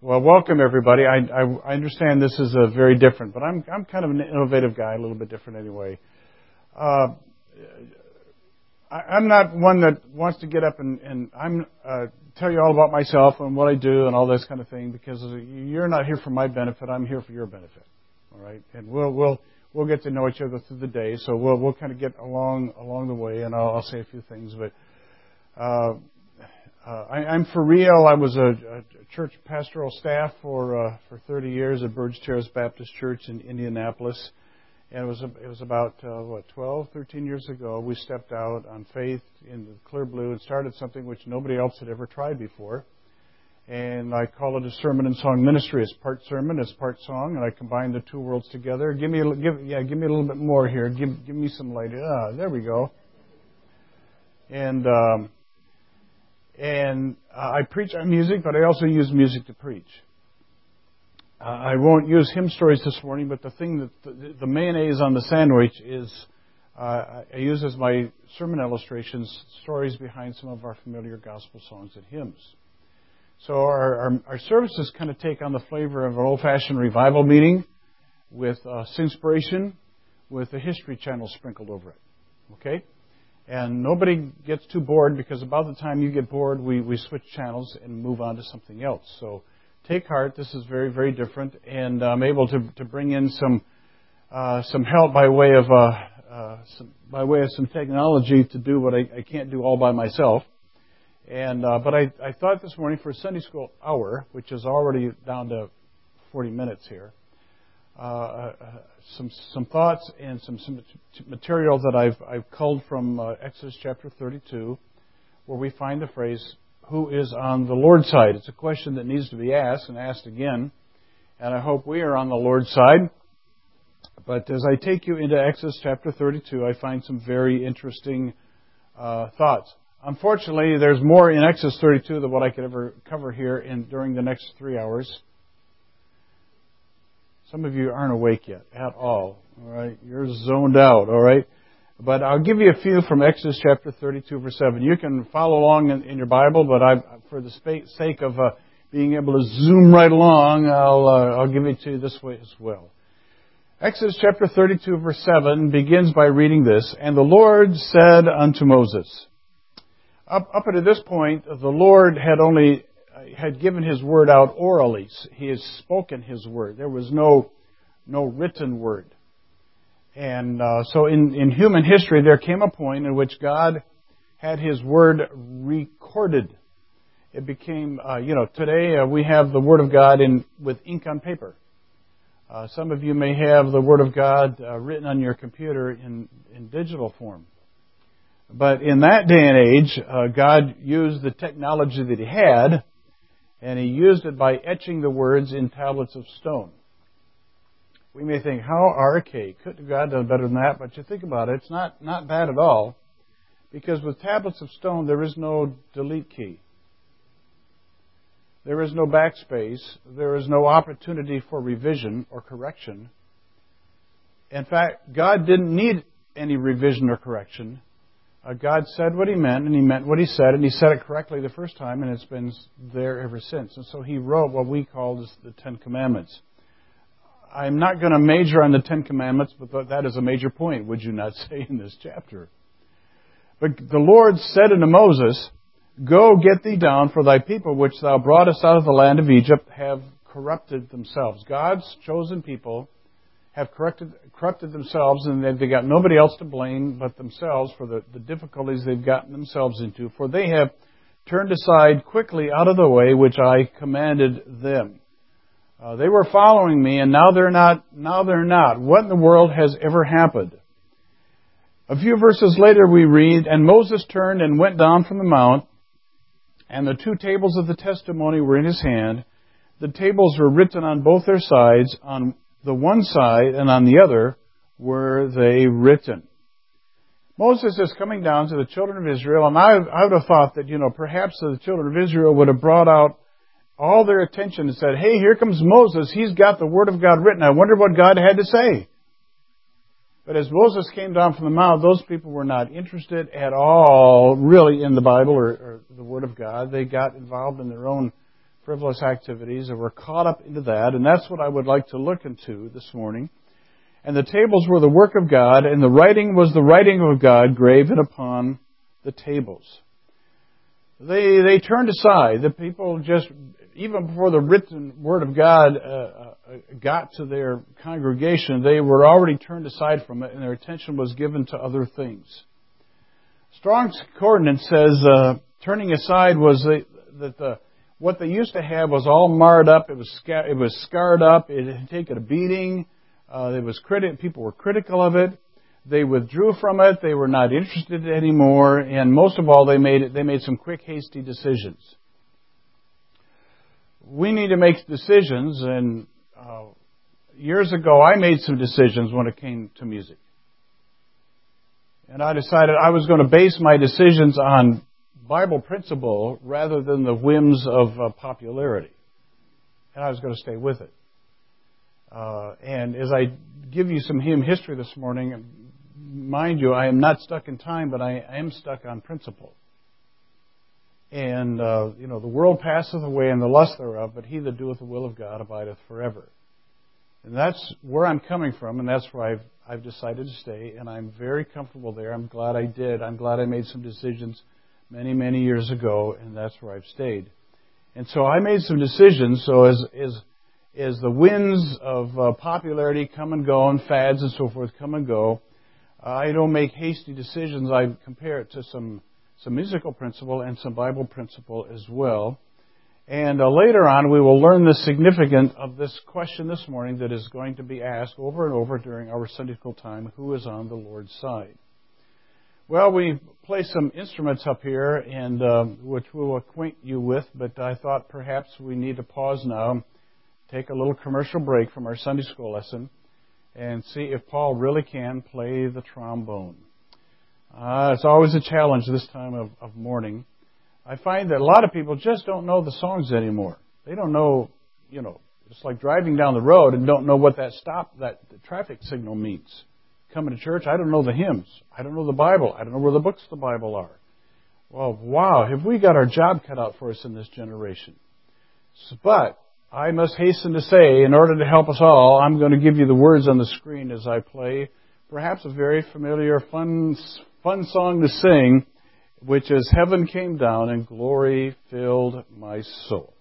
Well, welcome everybody. I understand this is very different, but I'm kind of an innovative guy, a little bit different anyway. I'm not one that wants to get up and I'm tell you all about myself and what I do and all this kind of thing, because you're not here for my benefit. I'm here for your benefit. All right, and we'll get to know each other through the day, so we'll kind of get along the way, and I'll say a few things, but. I'm for real. I was a church pastoral staff for 30 years at Burge Terrace Baptist Church in Indianapolis, and it was about 12, 13 years ago we stepped out on faith in the clear blue and started something which nobody else had ever tried before, and I call it a sermon and song ministry. It's part sermon, it's part song, and I combine the two worlds together. Give me a little bit more here. Give me some light. There we go. And I preach on music, but I also use music to preach. I won't use hymn stories this morning, but the thing that the mayonnaise on the sandwich is I use as my sermon illustrations stories behind some of our familiar gospel songs and hymns. So our services kind of take on the flavor of an old-fashioned revival meeting with Singspiration, with a History Channel sprinkled over it. Okay? And nobody gets too bored, because about the time you get bored, we switch channels and move on to something else. So take heart. This is very, very different, and I'm able to bring in some help by way of some technology to do what I can't do all by myself. And but I thought this morning for a Sunday school hour, which is already down to 40 minutes here. Some thoughts and some material that I've culled from Exodus chapter 32, where we find the phrase, "Who is on the Lord's side?" It's a question that needs to be asked and asked again, and I hope we are on the Lord's side. But as I take you into Exodus chapter 32, I find some very interesting thoughts. Unfortunately, there's more in Exodus 32 than what I could ever cover here during the next 3 hours. Some of you aren't awake yet at all right? You're zoned out, all right? But I'll give you a few from Exodus chapter 32, verse 7. You can follow along in your Bible, but for the sake of being able to zoom right along, I'll give it to you this way as well. Exodus chapter 32, verse 7 begins by reading this, "And the Lord said unto Moses." Up until this point, the Lord had given His word out orally. He has spoken His word. There was no written word. And so in human history, there came a point in which God had His word recorded. It became, today we have the Word of God with ink on paper. Some of you may have the Word of God written on your computer in digital form. But in that day and age, God used the technology that He had, and He used it by etching the words in tablets of stone. We may think, how archaic. Couldn't God have done better than that? But you think about it, it's not bad at all. Because with tablets of stone, there is no delete key. There is no backspace. There is no opportunity for revision or correction. In fact, God didn't need any revision or correction. God said what He meant, and He meant what He said, and He said it correctly the first time, and it's been there ever since. And so He wrote what we call the Ten Commandments. I'm not going to major on the Ten Commandments, but that is a major point, would you not say, in this chapter? But the Lord said unto Moses, "Go get thee down, for thy people which thou broughtest out of the land of Egypt have corrupted themselves." God's chosen people have corrupted themselves, and they've got nobody else to blame but themselves for the difficulties they've gotten themselves into. For they have turned aside quickly out of the way which I commanded them. They were following me, and now they're not. What in the world has ever happened? A few verses later we read, "And Moses turned and went down from the mount, and the two tables of the testimony were in his hand. The tables were written on both their sides. On the one side and on the other were they written." Moses is coming down to the children of Israel, and I would have thought that, perhaps the children of Israel would have brought out all their attention and said, "Hey, here comes Moses. He's got the Word of God written. I wonder what God had to say." But as Moses came down from the mount, those people were not interested at all, really, in the Bible or the Word of God. They got involved in their own frivolous activities, and we're caught up into that, and that's what I would like to look into this morning. And the tables were the work of God, and the writing was the writing of God graven upon the tables. They turned aside. The people just, even before the written Word of God got to their congregation, they were already turned aside from it, and their attention was given to other things. Strong's Concordance says turning aside was what they used to have was all marred up. It was scarred up. It had taken a beating. People were critical of it. They withdrew from it. They were not interested anymore. And most of all, they made some quick, hasty decisions. We need to make decisions. And years ago, I made some decisions when it came to music. And I decided I was going to base my decisions on Bible principle rather than the whims of popularity. And I was going to stay with it. And as I give you some hymn history this morning, mind you, I am not stuck in time, but I am stuck on principle. And, the world passeth away and the lust thereof, but he that doeth the will of God abideth forever. And that's where I'm coming from, and that's where I've decided to stay, and I'm very comfortable there. I'm glad I did. I'm glad I made some decisions many, many years ago, and that's where I've stayed. And so I made some decisions, so as the winds of popularity come and go, and fads and so forth come and go, I don't make hasty decisions. I compare it to some musical principle and some Bible principle as well. And later on, we will learn the significance of this question this morning that is going to be asked over and over during our Sunday school time: who is on the Lord's side? Well, we play some instruments up here, and which we will acquaint you with, but I thought perhaps we need to pause now, take a little commercial break from our Sunday school lesson, and see if Paul really can play the trombone. It's always a challenge this time of morning. I find that a lot of people just don't know the songs anymore. They don't know, it's like driving down the road and don't know what that traffic signal means. Coming to church, I don't know the hymns. I don't know the Bible. I don't know where the books of the Bible are. Well, wow, have we got our job cut out for us in this generation? But I must hasten to say, in order to help us all, I'm going to give you the words on the screen as I play perhaps a very familiar, fun song to sing, which is "Heaven Came Down and Glory Filled My Soul."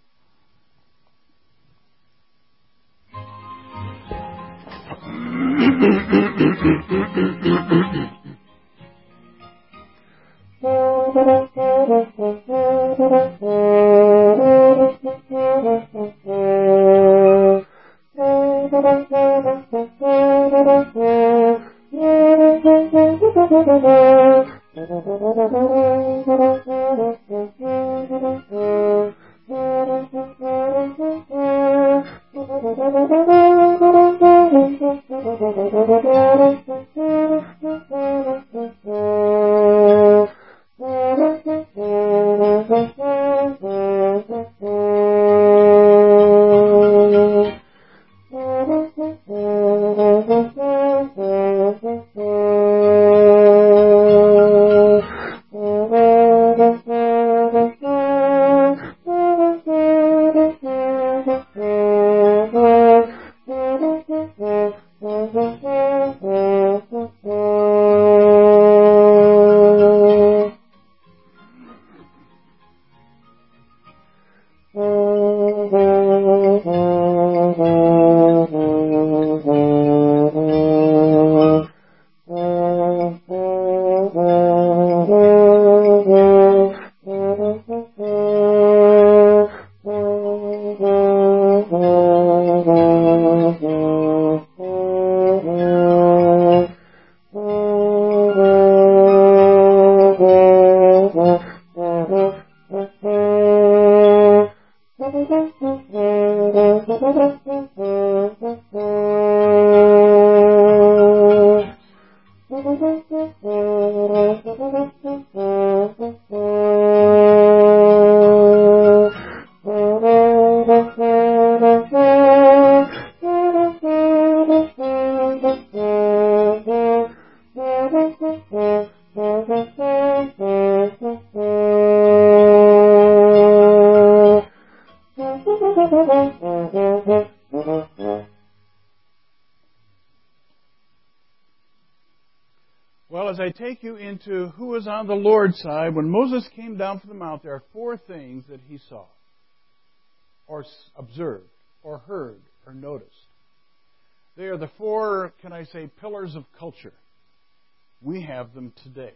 Well, as I take you into who is on the Lord's side, when Moses came down from the mount, there are four things that he saw, or observed, or heard, or noticed. They are the four, can I say, pillars of culture. We have them today.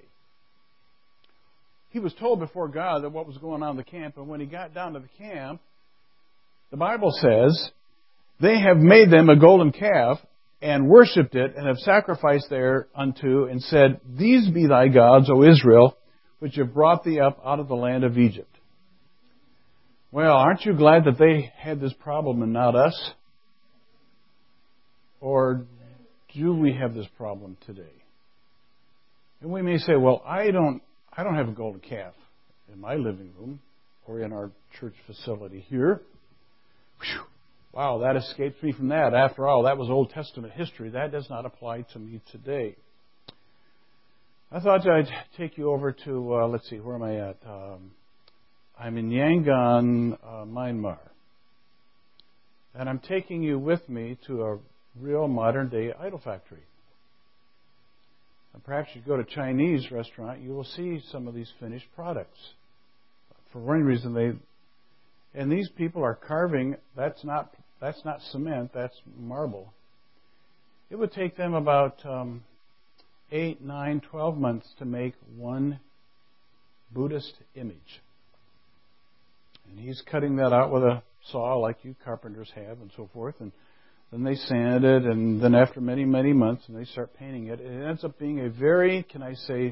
He was told before God that what was going on in the camp, and when he got down to the camp, the Bible says, they have made them a golden calf, and worshipped it, and have sacrificed thereunto, and said, These be thy gods, O Israel, which have brought thee up out of the land of Egypt. Well, aren't you glad that they had this problem and not us? Or do we have this problem today? And we may say, well, I don't have a golden calf in my living room or in our church facility here. Whew. Wow, that escaped me from that. After all, that was Old Testament history. That does not apply to me today. I thought I'd take you over to, let's see, where am I at? I'm in Yangon, Myanmar. And I'm taking you with me to a real modern-day idol factory. And perhaps you go to a Chinese restaurant, you will see some of these finished products. For one reason, and these people are carving, that's not cement, that's marble. It would take them about 8, 9, 12 months to make one Buddhist image. And he's cutting that out with a saw like you carpenters have and so forth. And then they sand it, and then after many, many months, and they start painting it. It ends up being a very, can I say,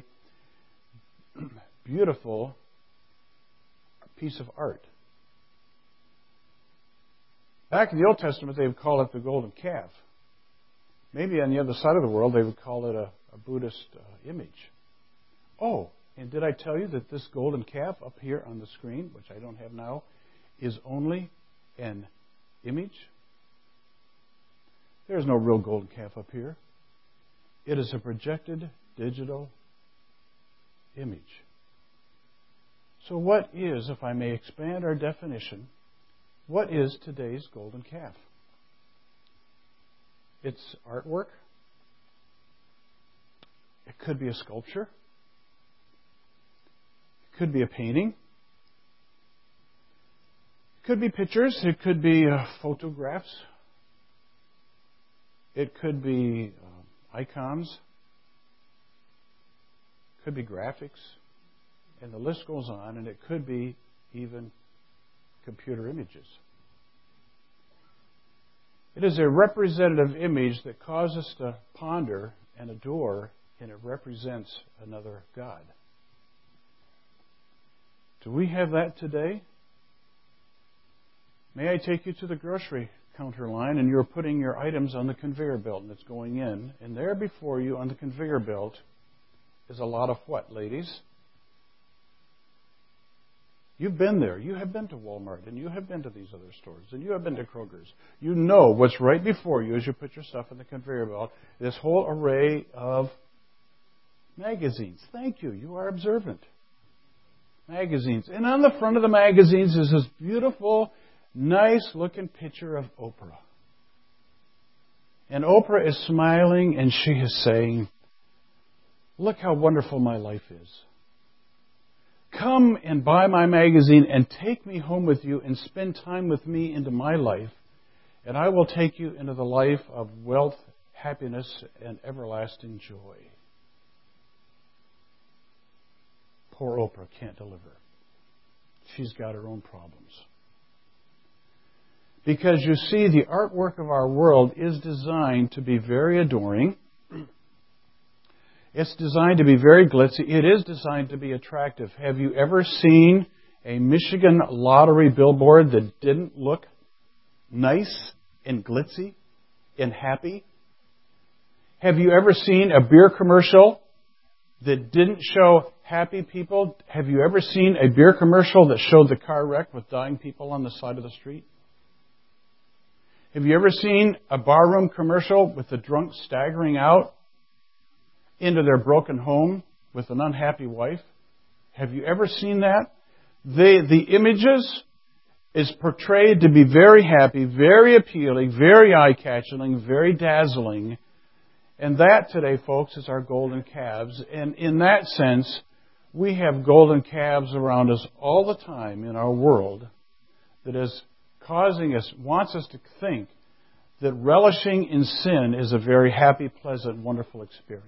beautiful piece of art. Back in the Old Testament, they would call it the golden calf. Maybe on the other side of the world, they would call it a Buddhist image. Oh, and did I tell you that this golden calf up here on the screen, which I don't have now, is only an image? There's no real golden calf up here. It is a projected digital image. So what is, if I may expand our definition, what is today's golden calf? It's artwork. It could be a sculpture. It could be a painting. It could be pictures. It could be photographs. It could be icons. It could be graphics. And the list goes on, and it could be even computer images. It is a representative image that causes us to ponder and adore, and it represents another God. Do we have that today? May I take you to the grocery counter line, and you're putting your items on the conveyor belt, and it's going in, and there before you on the conveyor belt is a lot of what, ladies? You've been there. You have been to Walmart, and you have been to these other stores, and you have been to Kroger's. You know what's right before you as you put your stuff in the conveyor belt. This whole array of magazines. Thank you. You are observant. Magazines. And on the front of the magazines is this beautiful, nice-looking picture of Oprah. And Oprah is smiling, and she is saying, "Look how wonderful my life is. Come and buy my magazine and take me home with you and spend time with me into my life, and I will take you into the life of wealth, happiness, and everlasting joy." Poor Oprah can't deliver. She's got her own problems. Because you see, the artwork of our world is designed to be very adoring. It's designed to be very glitzy. It is designed to be attractive. Have you ever seen a Michigan lottery billboard that didn't look nice and glitzy and happy? Have you ever seen a beer commercial that didn't show happy people? Have you ever seen a beer commercial that showed the car wreck with dying people on the side of the street? Have you ever seen a barroom commercial with the drunk staggering out into their broken home with an unhappy wife? Have you ever seen that? The images is portrayed to be very happy, very appealing, very eye-catching, very dazzling. And that today, folks, is our golden calves. And in that sense, we have golden calves around us all the time in our world that is causing us, wants us to think that relishing in sin is a very happy, pleasant, wonderful experience.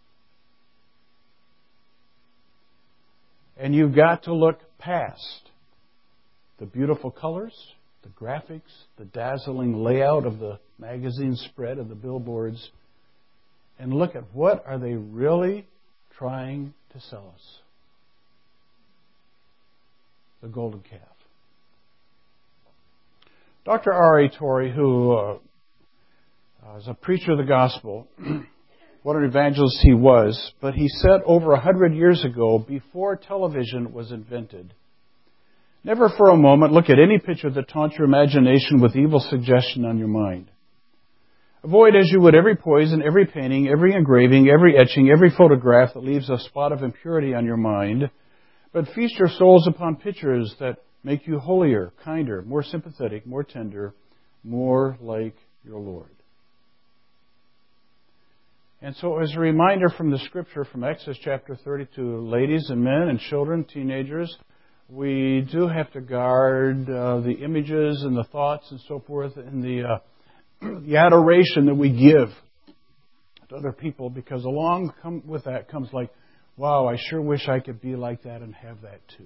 And you've got to look past the beautiful colors, the graphics, the dazzling layout of the magazine spread of the billboards, and look at what are they really trying to sell us. The golden calf. Dr. R.A. Torrey, who is a preacher of the gospel, what an evangelist he was, but he said over 100 years ago, before television was invented, never for a moment look at any picture that taunts your imagination with evil suggestion on your mind. Avoid as you would every poison, every painting, every engraving, every etching, every photograph that leaves a spot of impurity on your mind, but feast your souls upon pictures that make you holier, kinder, more sympathetic, more tender, more like your Lord. And so as a reminder from the Scripture from Exodus chapter 32, ladies and men and children, teenagers, we do have to guard the images and the thoughts and so forth and the adoration that we give to other people, because along with that comes like, wow, I sure wish I could be like that and have that too.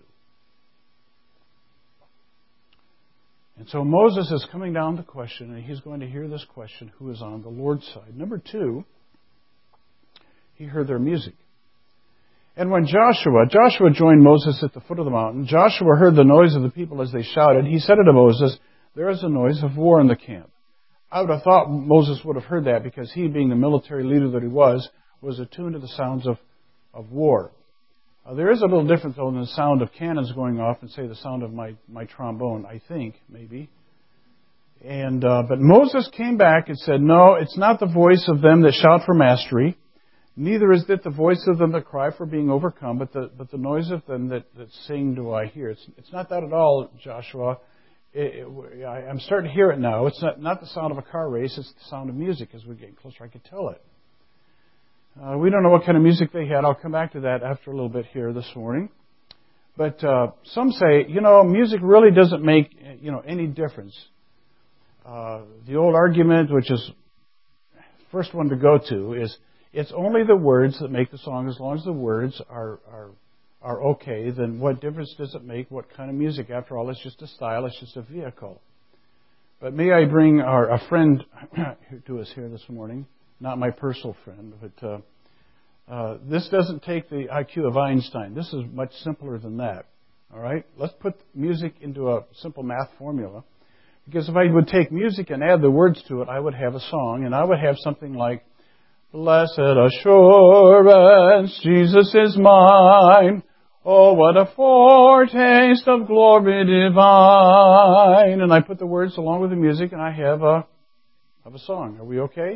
And so Moses is coming down the question, and he's going to hear this question, who is on the Lord's side? Number two, he heard their music. And when Joshua joined Moses at the foot of the mountain, Joshua heard the noise of the people as they shouted. He said to Moses, there is a noise of war in the camp. I would have thought Moses would have heard that because he, being the military leader that he was attuned to the sounds of war. There is a little difference, though, in the sound of cannons going off and, say, the sound of my trombone, I think, maybe. But Moses came back and said, no, it's not the voice of them that shout for mastery. Neither is it the voice of them that cry for being overcome, but the noise of them that sing do I hear. It's not that at all, Joshua. I'm starting to hear it now. It's not the sound of a car race. It's the sound of music. As we get closer, I could tell it. We don't know what kind of music they had. I'll come back to that after a little bit here this morning. But some say, music really doesn't make any difference. The old argument, which is the first one to go to, is it's only the words that make the song. As long as the words are okay, then what difference does it make what kind of music? After all, it's just a style. It's just a vehicle. But may I bring a friend to us here this morning? Not my personal friend, but this doesn't take the IQ of Einstein. This is much simpler than that. All right? Let's put music into a simple math formula. Because if I would take music and add the words to it, I would have a song, and I would have something like, Blessed assurance, Jesus is mine. Oh, what a foretaste of glory divine. And I put the words along with the music, and I have a song. Are we okay?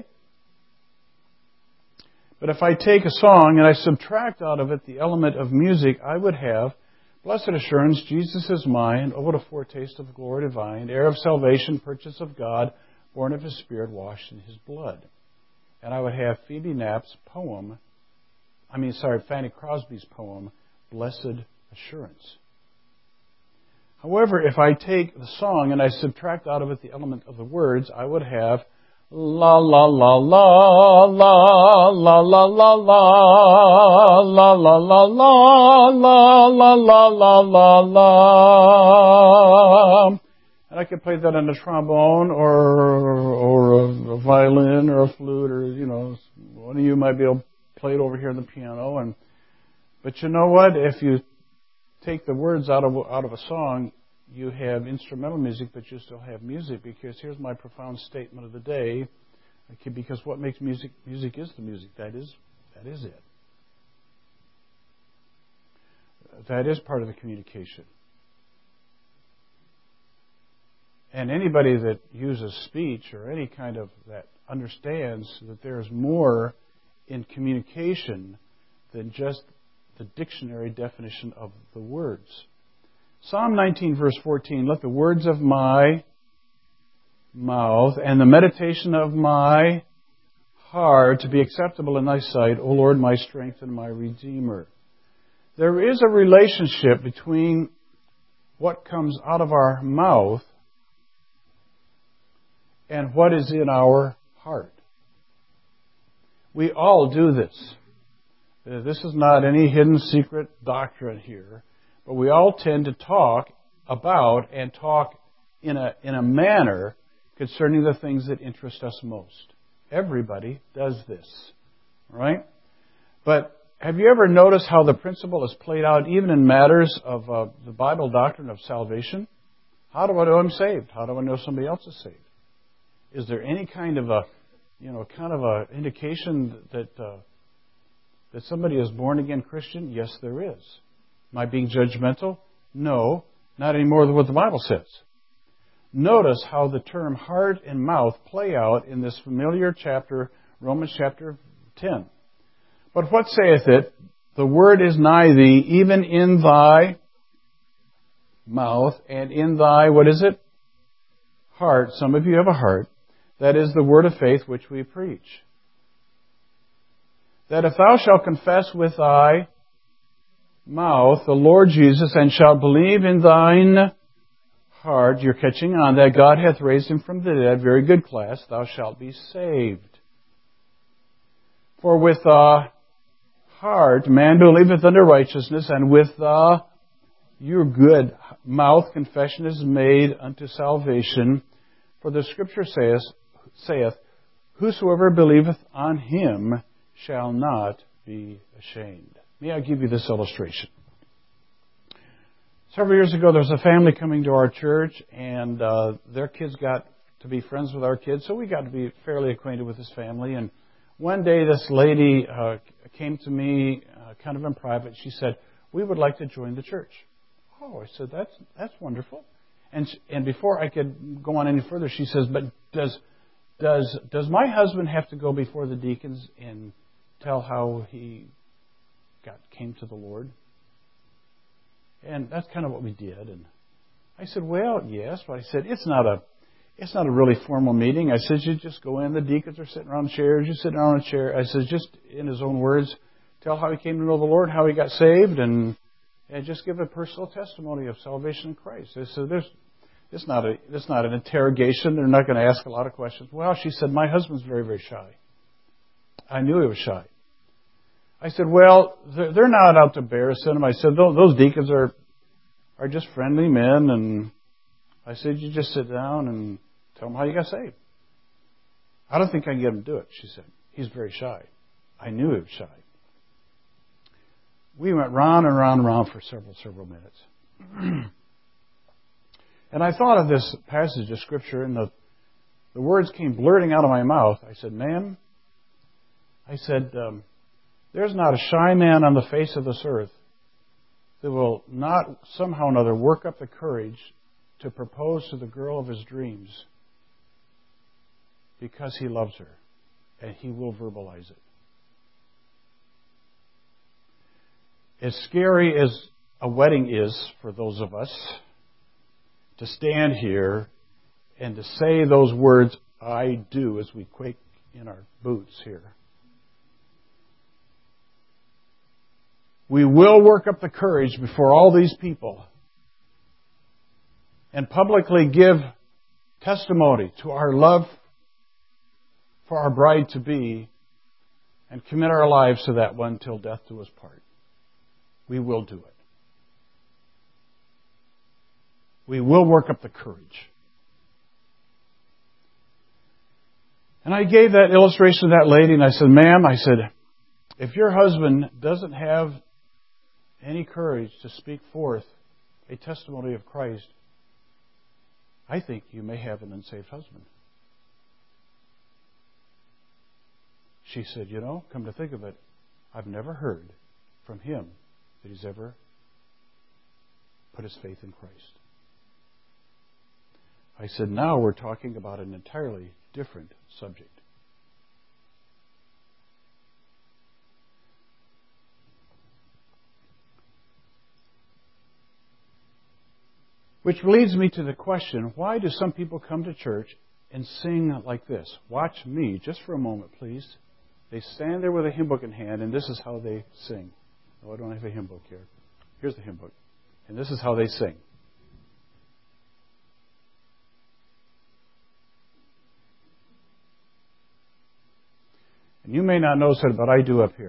But if I take a song and I subtract out of it the element of music, I would have, Blessed assurance, Jesus is mine. Oh, what a foretaste of glory divine. Heir of salvation, purchase of God, born of His Spirit, washed in His blood. And I would have Fanny Crosby's poem, Blessed Assurance. However, if I take the song and I subtract out of it the element of the words, I would have la la la la la la la la la la la la la la la la la la. And I could play that on a trombone or a violin or a flute, or one of you might be able to play it over here on the piano. But you know what? If you take the words out of a song, you have instrumental music, but you still have music. Because here's my profound statement of the day. Because what makes music is the music. That is it. That is part of the communication. And anybody that uses speech or any kind of that understands that there's more in communication than just the dictionary definition of the words. Psalm 19, verse 14, let the words of my mouth and the meditation of my heart to be acceptable in thy sight, O Lord, my strength and my Redeemer. There is a relationship between what comes out of our mouth and what is in our heart. We all do this. This is not any hidden secret doctrine here, but we all tend to talk about and talk in a manner concerning the things that interest us most. Everybody does this, right? But have you ever noticed how the principle is played out even in matters of the Bible doctrine of salvation? How do I know I'm saved? How do I know somebody else is saved? Is there any kind of a indication that somebody is born again Christian? Yes, there is. Am I being judgmental? No, not any more than what the Bible says. Notice how the term heart and mouth play out in this familiar chapter, Romans chapter 10. But what saith it? The word is nigh thee, even in thy mouth and in thy, what is it? Heart. Some of you have a heart. That is the word of faith which we preach. That if thou shalt confess with thy mouth the Lord Jesus and shalt believe in thine heart, you're catching on, that God hath raised him from the dead, very good class, thou shalt be saved. For with the heart man believeth unto righteousness, and with your good mouth confession is made unto salvation. For the Scripture saith, whosoever believeth on him shall not be ashamed. May I give you this illustration? Several years ago, there was a family coming to our church, and their kids got to be friends with our kids, so we got to be fairly acquainted with this family. And one day, this lady came to me, kind of in private. She said, "We would like to join the church." Oh, I said, "That's wonderful." And before I could go on any further, she says, "But does my husband have to go before the deacons and tell how he came to the Lord?" And that's kind of what we did. And I said, "Well, yes." But I said, it's not a really formal meeting. I said, you just go in. The deacons are sitting around chairs. You sit down on a chair. I said, just in his own words, tell how he came to know the Lord, how he got saved, and just give a personal testimony of salvation in Christ. I said, it's not an interrogation. They're not going to ask a lot of questions. Well, she said, my husband's very, very shy. I knew he was shy. I said, well, they're not out to embarrass him. I said, those deacons are just friendly men. And I said, you just sit down and tell them how you got saved. I don't think I can get him to do it, she said. He's very shy. I knew he was shy. We went round and round and round for several minutes. And I thought of this passage of Scripture, and the words came blurting out of my mouth. I said, ma'am, there's not a shy man on the face of this earth that will not somehow or another work up the courage to propose to the girl of his dreams because he loves her, and he will verbalize it. As scary as a wedding is for those of us, to stand here and to say those words, I do, as we quake in our boots here. We will work up the courage before all these people and publicly give testimony to our love for our bride-to-be and commit our lives to that one till death do us part. We will do it. We will work up the courage. And I gave that illustration to that lady, and I said, ma'am, if your husband doesn't have any courage to speak forth a testimony of Christ, I think you may have an unsaved husband. She said, come to think of it, I've never heard from him that he's ever put his faith in Christ. I said, now we're talking about an entirely different subject. Which leads me to the question, why do some people come to church and sing like this? Watch me just for a moment, please. They stand there with a hymn book in hand, and this is how they sing. Oh, I don't have a hymn book here. Here's the hymn book. And this is how they sing. And you may not notice it, but I do up here.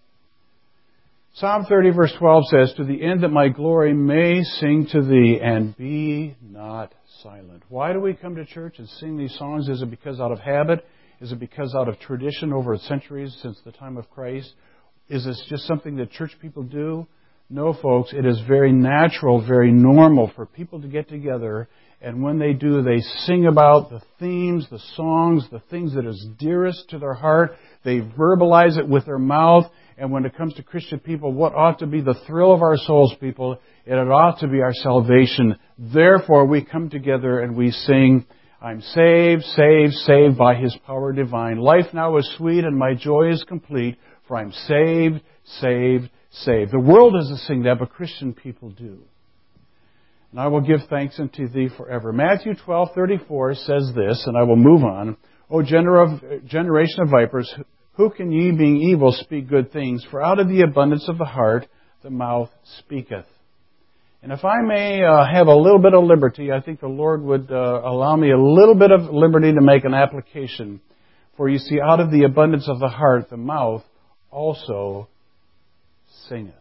Psalm 30 verse 12 says, to the end that my glory may sing to thee and be not silent. Why do we come to church and sing these songs? Is it because out of habit? Is it because out of tradition over centuries since the time of Christ? Is this just something that church people do? No, folks, it is very natural, very normal for people to get together, and when they do, they sing about the themes, the songs, the things that is dearest to their heart. They verbalize it with their mouth, and when it comes to Christian people, what ought to be the thrill of our souls, people, it ought to be our salvation. Therefore, we come together and we sing, I'm saved, saved, saved by His power divine. Life now is sweet and my joy is complete, for I'm saved, saved, saved. The world doesn't sing that, but Christian people do. And I will give thanks unto Thee forever. Matthew 12:34 says this, and I will move on. O generation of vipers, who can ye, being evil, speak good things? For out of the abundance of the heart, the mouth speaketh. And if I may have a little bit of liberty, I think the Lord would allow me a little bit of liberty to make an application. For you see, out of the abundance of the heart, the mouth also singeth.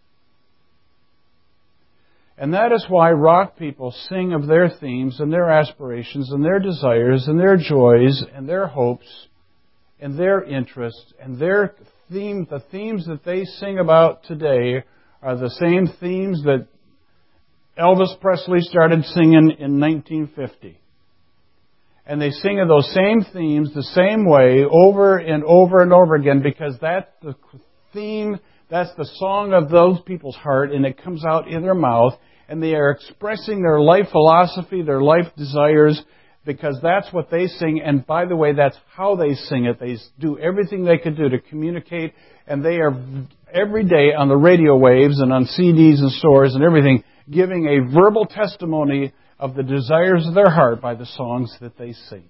And that is why rock people sing of their themes and their aspirations and their desires and their joys and their hopes and their interests and their theme. The themes that they sing about today are the same themes that Elvis Presley started singing in 1950. And they sing of those same themes the same way over and over and over again because that's the theme, that's the song of those people's heart, and it comes out in their mouth. And they are expressing their life philosophy, their life desires, because that's what they sing. And by the way, that's how they sing it. They do everything they can do to communicate. And they are every day on the radio waves and on CDs and stores and everything, giving a verbal testimony of the desires of their heart by the songs that they sing.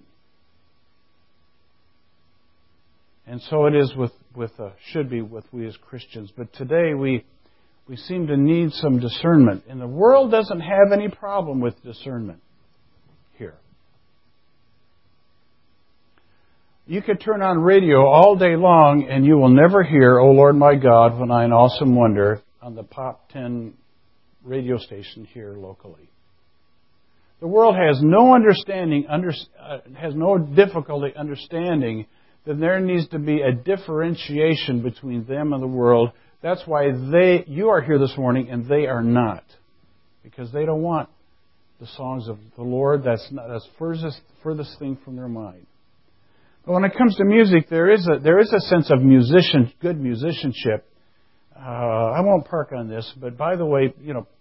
And so it is should be with we as Christians. But today we seem to need some discernment. And the world doesn't have any problem with discernment here. You could turn on radio all day long and you will never hear, O Lord my God, when I in awesome wonder on the Pop 10 radio station here locally. The world has no understanding, has no difficulty understanding that there needs to be a differentiation between them and the world. That's why you are here this morning and they are not. Because they don't want the songs of the Lord. That's furthest thing from their mind. But when it comes to music, there is a sense of good musicianship. I won't park on this, but by the way,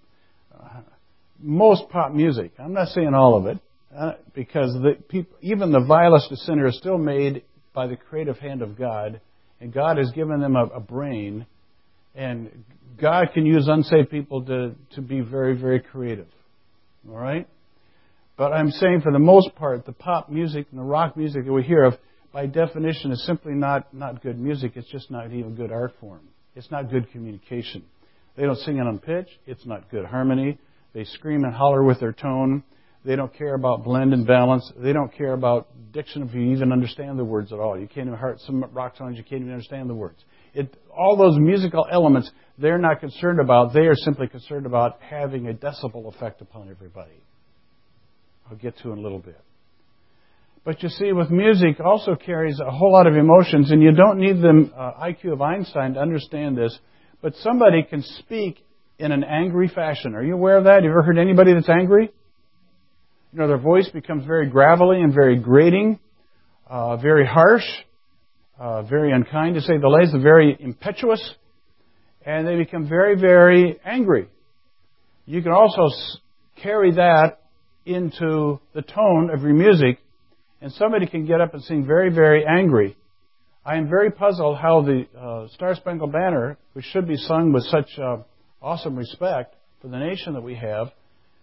most pop music, I'm not saying all of it, because even the vilest of sinners is still made by the creative hand of God, and God has given them a brain. And God can use unsaved people to be very, very creative. All right? But I'm saying for the most part, the pop music and the rock music that we hear of, by definition, is simply not good music. It's just not even good art form. It's not good communication. They don't sing it on pitch. It's not good harmony. They scream and holler with their tone. They don't care about blend and balance. They don't care about diction if you even understand the words at all. You can't even hear some rock songs, you can't even understand the words. All those musical elements, they're not concerned about. They are simply concerned about having a decibel effect upon everybody. I'll get to in a little bit. But you see, with music also carries a whole lot of emotions, and you don't need the IQ of Einstein to understand this, but somebody can speak in an angry fashion. Are you aware of that? Have you ever heard anybody that's angry? Their voice becomes very gravelly and very grating, very harsh. Very unkind, to say the least, very impetuous, and they become very, very angry. You can also carry that into the tone of your music, and somebody can get up and sing very, very angry. I am very puzzled how the Star Spangled Banner, which should be sung with such awesome respect for the nation that we have,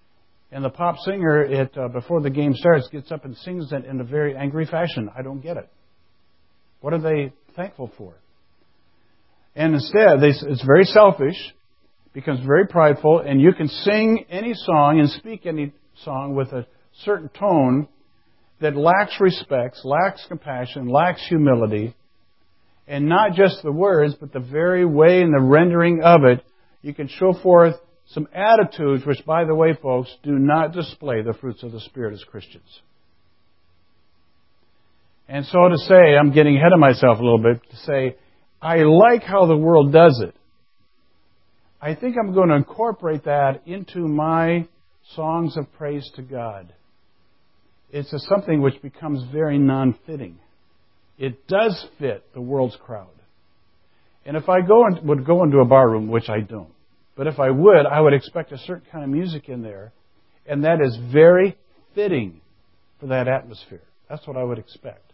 And the pop singer, before the game starts, gets up and sings it in a very angry fashion. I don't get it. What are they thankful for? And instead, it's very selfish, becomes very prideful, and you can sing any song and speak any song with a certain tone that lacks respect, lacks compassion, lacks humility, and not just the words, but the very way and the rendering of it, you can show forth some attitudes which, by the way, folks, do not display the fruits of the Spirit as Christians. And so to say, I'm getting ahead of myself a little bit, to say, I like how the world does it. I think I'm going to incorporate that into my songs of praise to God. It's something which becomes very non-fitting. It does fit the world's crowd. And if I would go into a bar room, which I don't, but if I would expect a certain kind of music in there, and that is very fitting for that atmosphere. That's what I would expect.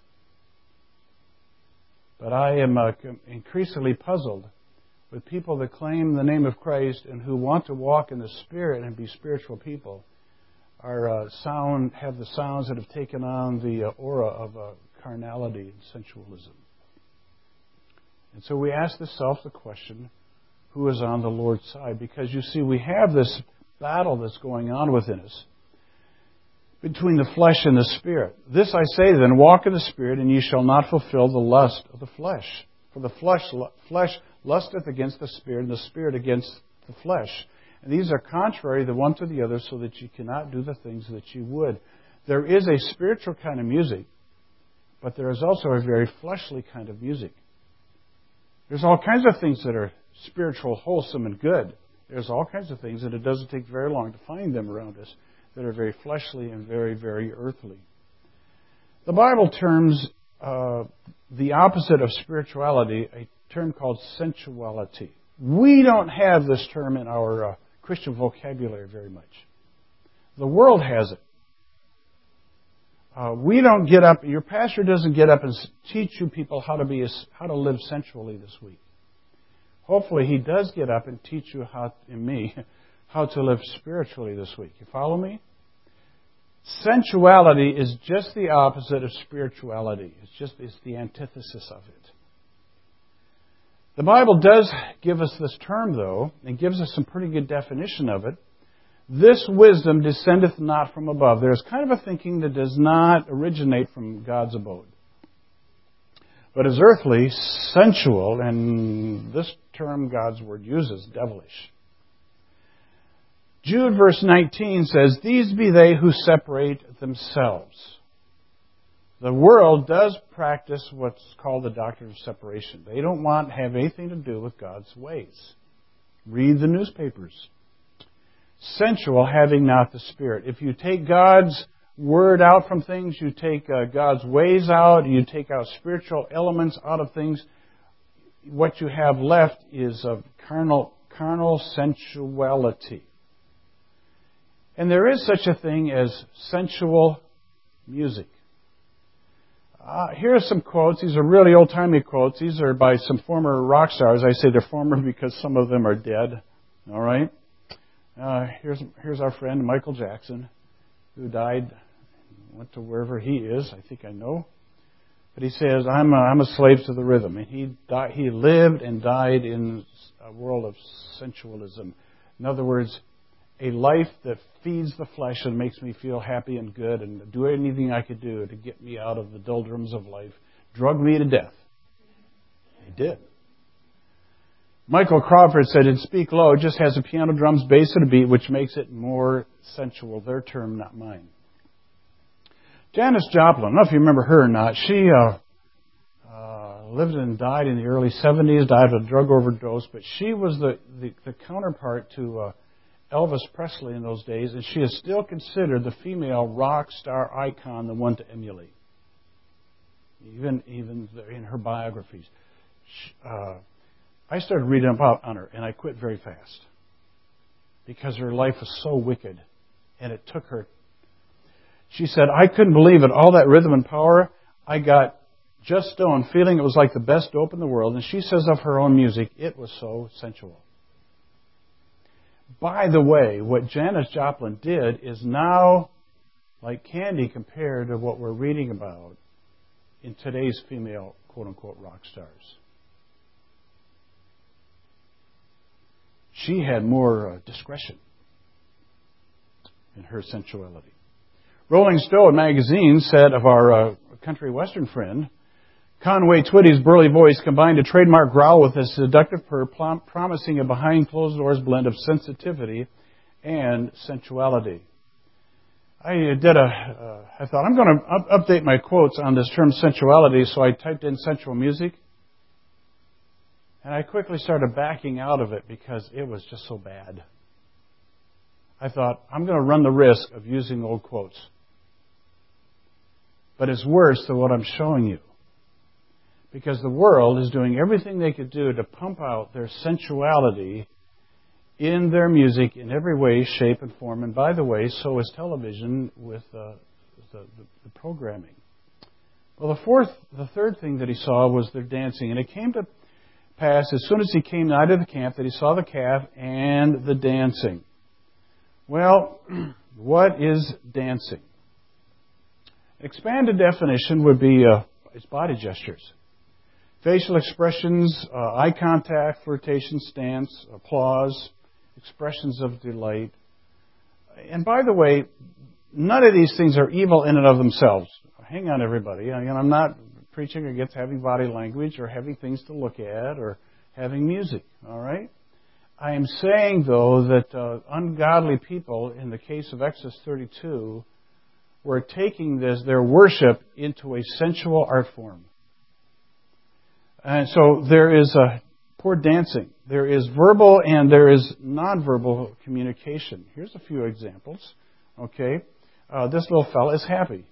But I am increasingly puzzled with people that claim the name of Christ and who want to walk in the Spirit and be spiritual people have the sounds that have taken on the aura of carnality and sensualism. And so we ask the question, who is on the Lord's side? Because you see, we have this battle that's going on within us between the flesh and the Spirit. This I say then, walk in the Spirit, and ye shall not fulfill the lust of the flesh. For the flesh lusteth against the Spirit, and the Spirit against the flesh. And these are contrary the one to the other, so that you cannot do the things that you would. There is a spiritual kind of music, but there is also a very fleshly kind of music. There's all kinds of things that are spiritual, wholesome, and good. There's all kinds of things, and it doesn't take very long to find them around us, that are very fleshly and very, very earthly. The Bible terms the opposite of spirituality a term called sensuality. We don't have this term in our Christian vocabulary very much. The world has it. We don't get up, your pastor doesn't get up and teach you people how to live sensually this week. Hopefully he does get up and teach you how to live spiritually this week. You follow me? Sensuality is just the opposite of spirituality. It's the antithesis of it. The Bible does give us this term, though, and gives us some pretty good definition of it. This wisdom descendeth not from above. There's kind of a thinking that does not originate from God's abode, but is earthly, sensual, and this term God's Word uses, devilish. Jude verse 19 says, these be they who separate themselves. The world does practice what's called the doctrine of separation. They don't want to have anything to do with God's ways. Read the newspapers. Sensual, having not the Spirit. If you take God's Word out from things, you take God's ways out, you take out spiritual elements out of things, what you have left is of carnal sensuality. And there is such a thing as sensual music. Here are some quotes. These are really old-timey quotes. These are by some former rock stars. I say they're former because some of them are dead. All right? Here's our friend Michael Jackson, who died, went to wherever he is. I think I know. But he says, I'm a slave to the rhythm. And he lived and died in a world of sensualism. In other words, a life that feeds the flesh and makes me feel happy and good and do anything I could do to get me out of the doldrums of life. Drug me to death. He did. Michael Crawford said, in Speak Low, it just has a piano, drums, bass, and a beat, which makes it more sensual. Their term, not mine. Janis Joplin, I don't know if you remember her or not. She lived and died in the early 70s, died of a drug overdose, but she was the counterpart to Elvis Presley in those days, and she is still considered the female rock star icon, the one to emulate. Even in her biographies. I started reading about on her, and I quit very fast. Because her life was so wicked, and it took her. She said, I couldn't believe it. All that rhythm and power, I got just stoned, feeling it was like the best dope in the world. And she says of her own music, it was so sensual. By the way, what Janis Joplin did is now like candy compared to what we're reading about in today's female quote-unquote rock stars. She had more discretion in her sensuality. Rolling Stone magazine said of our country western friend, Conway Twitty's burly voice combined a trademark growl with a seductive purr, promising a behind closed doors blend of sensitivity and sensuality. I thought I'm going to update my quotes on this term sensuality, so I typed in sensual music. And I quickly started backing out of it because it was just so bad. I thought, I'm going to run the risk of using old quotes. But it's worse than what I'm showing you. Because the world is doing everything they could do to pump out their sensuality in their music in every way, shape, and form. And by the way, so is television with the programming. Well, the third thing that he saw was their dancing. And it came to pass as soon as he came out of the camp that he saw the calf and the dancing. Well, what is dancing? Expanded definition would be its body gestures. Facial expressions, eye contact, flirtation, stance, applause, expressions of delight. And by the way, none of these things are evil in and of themselves. Hang on, everybody. I'm not preaching against having body language or having things to look at or having music, all right? I am saying, though, that ungodly people, in the case of Exodus 32, were taking their worship into a sensual art form. And so there is poor dancing. There is verbal and there is nonverbal communication. Here's a few examples. Okay, this little fella is happy.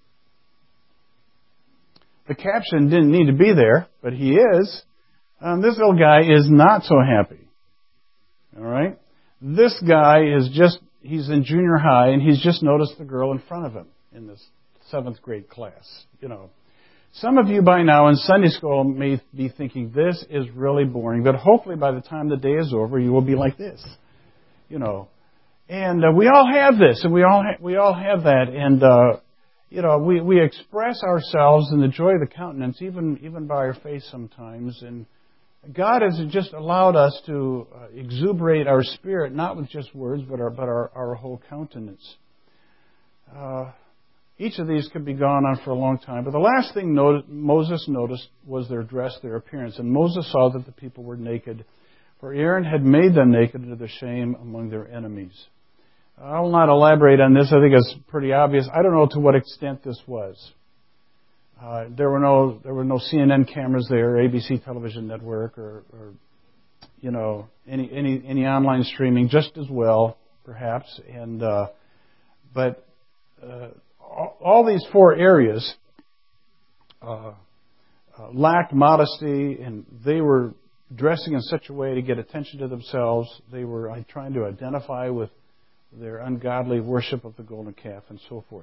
The caption didn't need to be there, but he is. This little guy is not so happy. All right? This guy he's in junior high and he's just noticed the girl in front of him in this 7th grade class. Some of you by now in Sunday school may be thinking, this is really boring, but hopefully by the time the day is over, you will be like this. And we all have this, and we all have that, and we express ourselves in the joy of the countenance, even by our face sometimes, and God has just allowed us to exuberate our spirit, not with just words, but our whole countenance. Each of these could be gone on for a long time. But the last thing Moses noticed was their dress, their appearance. And Moses saw that the people were naked, for Aaron had made them naked to their shame among their enemies. I will not elaborate on this. I think it's pretty obvious. I don't know to what extent this was. There were no CNN cameras there, ABC television network, or any online streaming, just as well, perhaps. But all these 4 areas lacked modesty, and they were dressing in such a way to get attention to themselves. They were trying to identify with their ungodly worship of the golden calf and so forth.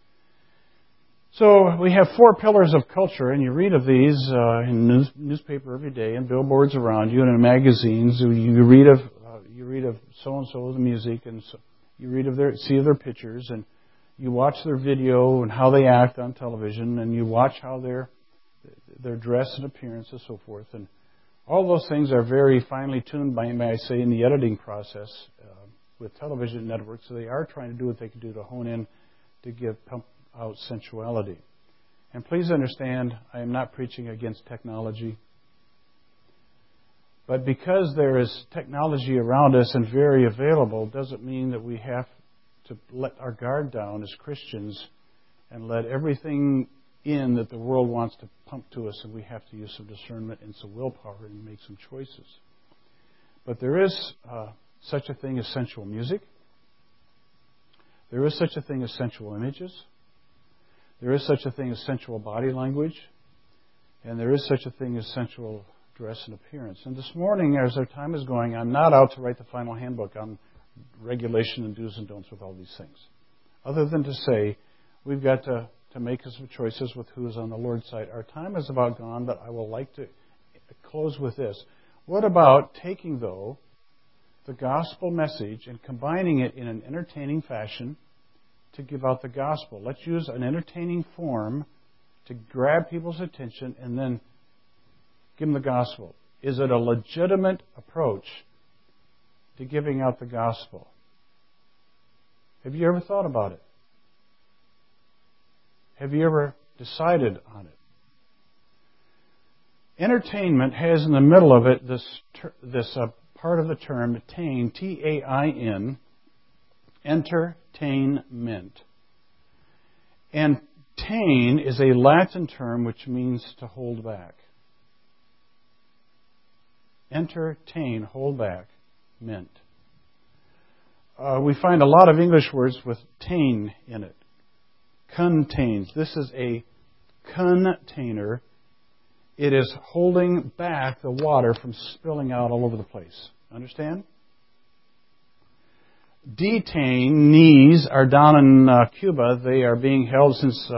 So we have 4 pillars of culture, and you read of these in newspaper every day, and billboards around you, and in magazines. You read of so and so the music, and so you see their pictures, and you watch their video and how they act on television, and you watch how their dress and appearance and so forth. And all those things are very finely tuned, may I say, in the editing process with television networks. So they are trying to do what they can do to hone in to pump out sensuality. And please understand, I am not preaching against technology. But because there is technology around us and very available, doesn't mean that we have to let our guard down as Christians and let everything in that the world wants to pump to us, and we have to use some discernment and some willpower and make some choices. But there is such a thing as sensual music. There is such a thing as sensual images. There is such a thing as sensual body language. And there is such a thing as sensual dress and appearance. And this morning, as our time is going, I'm not out to write the final handbook on regulation and do's and don'ts with all these things. Other than to say, we've got to make some choices with who is on the Lord's side. Our time is about gone, but I would like to close with this. What about taking, though, the gospel message and combining it in an entertaining fashion to give out the gospel. Let's use an entertaining form to grab people's attention and then give them the gospel. Is it a legitimate approach to giving out the gospel? Have you ever thought about it? Have you ever decided on it? Entertainment has in the middle of it this part of the term tain, T-A-I-N, entertainment. And tain is a Latin term which means to hold back. Entertain, hold back, meant. We find a lot of English words with tain in it. Contains. This is a container. It is holding back the water from spilling out all over the place. Understand? Detainees are down in Cuba. They are being held since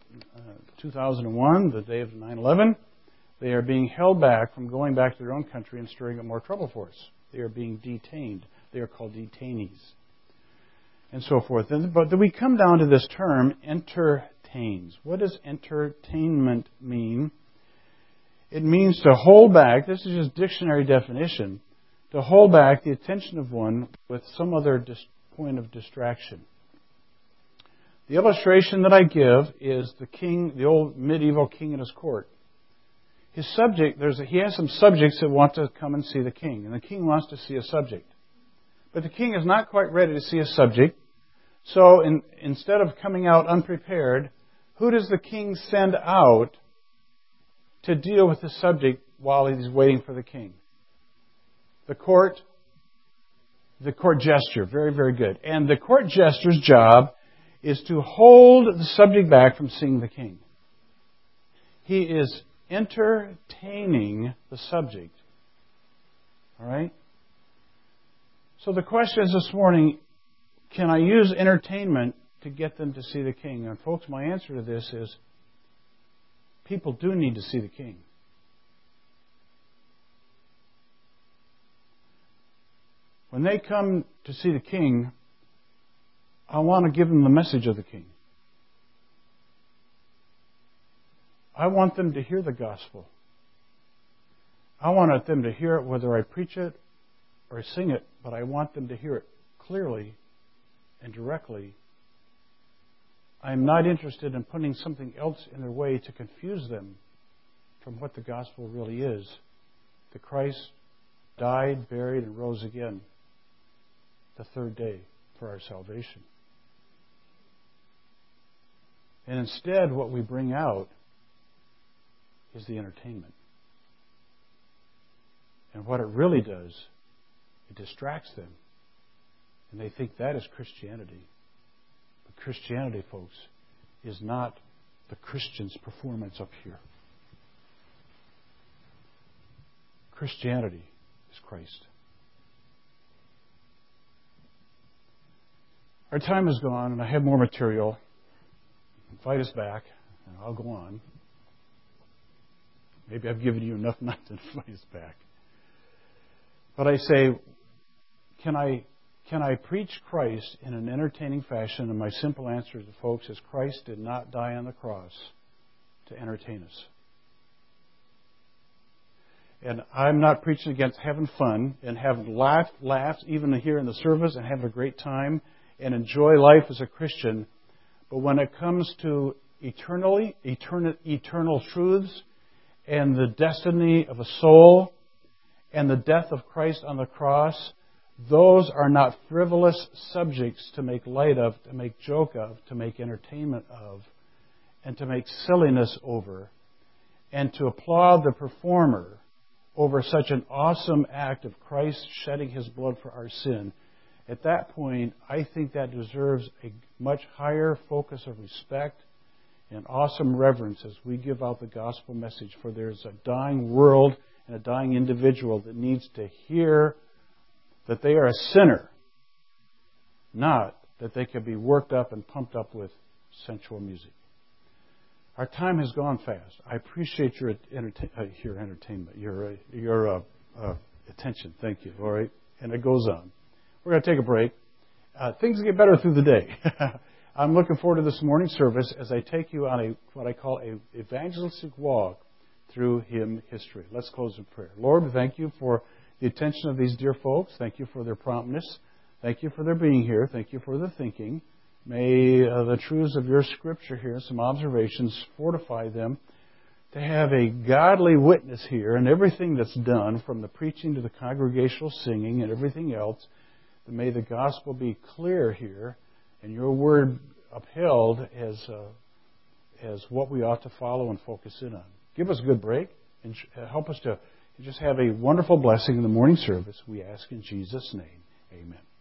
2001, the day of 9/11. They are being held back from going back to their own country and stirring up more trouble for us. They are being detained. They are called detainees. And so forth. But we come down to this term, entertains. What does entertainment mean? It means to hold back, this is just dictionary definition, to hold back the attention of one with some other point of distraction. The illustration that I give is the king, the old medieval king at his court. His subject, he has some subjects that want to come and see the king, and the king wants to see a subject. But the king is not quite ready to see a subject, so instead of coming out unprepared, who does the king send out to deal with the subject while he's waiting for the king? The court jester. Very, very good. And the court jester's job is to hold the subject back from seeing the king. He is entertaining the subject. All right? So the question is this morning, can I use entertainment to get them to see the king? And folks, my answer to this is, people do need to see the king. When they come to see the king, I want to give them the message of the king. I want them to hear the gospel. I want them to hear it whether I preach it or sing it, but I want them to hear it clearly and directly. I'm not interested in putting something else in their way to confuse them from what the gospel really is. That Christ died, buried, and rose again the third day for our salvation. And instead, what we bring out is the entertainment. And what it really does, it distracts them. And they think that is Christianity. But Christianity, folks, is not the Christian's performance up here. Christianity is Christ. Our time is gone, and I have more material. Invite us back, and I'll go on. Maybe I've given you enough not to invite us back. But I say, can I preach Christ in an entertaining fashion? And my simple answer to folks is Christ did not die on the cross to entertain us. And I'm not preaching against having fun and having laughs even here in the service and having a great time and enjoy life as a Christian. But when it comes to eternal truths and the destiny of a soul and the death of Christ on the cross, those are not frivolous subjects to make light of, to make joke of, to make entertainment of, and to make silliness over, and to applaud the performer over such an awesome act of Christ shedding His blood for our sin. At that point, I think that deserves a much higher focus of respect and awesome reverence as we give out the gospel message. For there's a dying world and a dying individual that needs to hear that they are a sinner, not that they can be worked up and pumped up with sensual music. Our time has gone fast. I appreciate your entertainment, your attention. Thank you. All right. And it goes on. We're going to take a break. Things get better through the day. I'm looking forward to this morning's service as I take you on what I call a evangelistic walk through hymn history. Let's close in prayer. Lord, we thank you for the attention of these dear folks. Thank you for their promptness. Thank you for their being here. Thank you for the thinking. May the truths of your Scripture here, some observations, fortify them to have a godly witness here in everything that's done, from the preaching to the congregational singing and everything else. May the gospel be clear here and your word upheld as what we ought to follow and focus in on. Give us a good break and help us to just have a wonderful blessing in the morning service. We ask in Jesus' name. Amen.